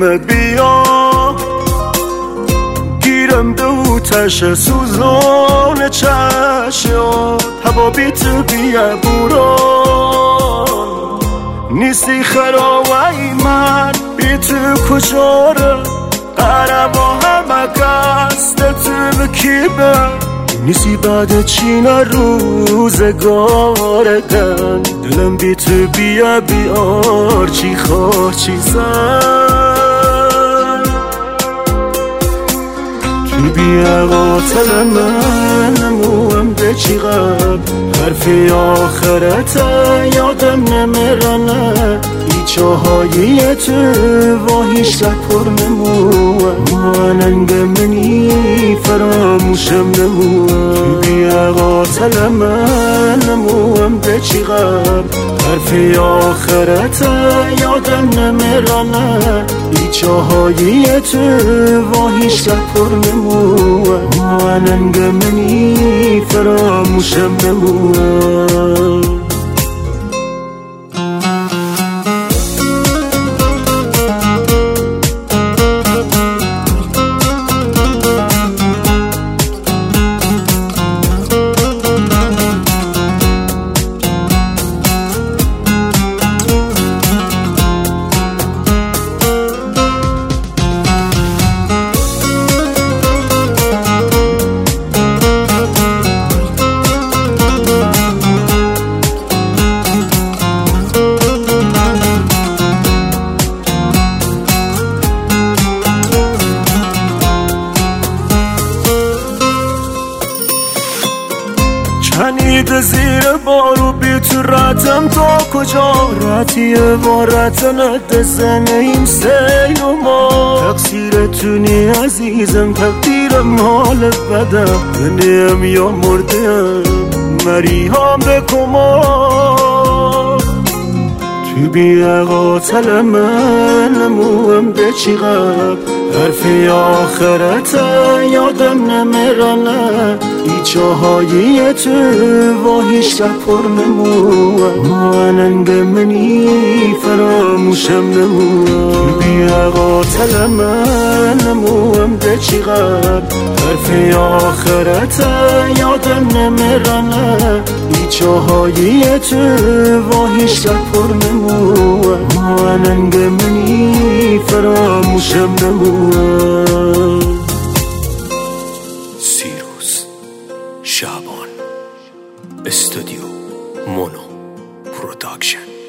دلم بیا گیرم دو تش سوزان چشم هوا بی تو بیا بوران نیستی خراوی من بی تو کجاره قرم و همه قصد تو بکیبه نیستی بعد چین روزگارگن دلم بی تو بیا بیار چی خواه چی زن تو بیا قاتل من نموم به چی غب حرفی آخرت یادم نمیرانه ایچه هایی تو و هیچ پر نموم ماننگ منی فراموشم نموم تو بیا قاتل من نموم به چی غب حرفی آخرت یادم نمیرانه ایچه هایی تو و هیچ پر نموم ماننگ منی فراموشم نموم کنید زیر بارو بی تو رتم تا کجا رتی وارت ندزن این سیل و ما تقصیر تونی عزیزم تقدیرم مال بدم بنیم یا مردم مریحام بکما تو بیا قاتل من نموم به چی غب حرفی آخرت یادم نمیرانه ایچه هایی تو و هیچ پر نموم ماننگ منی فراموشم نموم تو بیا قاتل من نموم به چی غب حرفی آخرت یادم نمیرانه ایچه هایی تو و هیچ پر نموم ماننگ منی فراموشم نموم سیروس شعبان استودیو مونو پروداکشن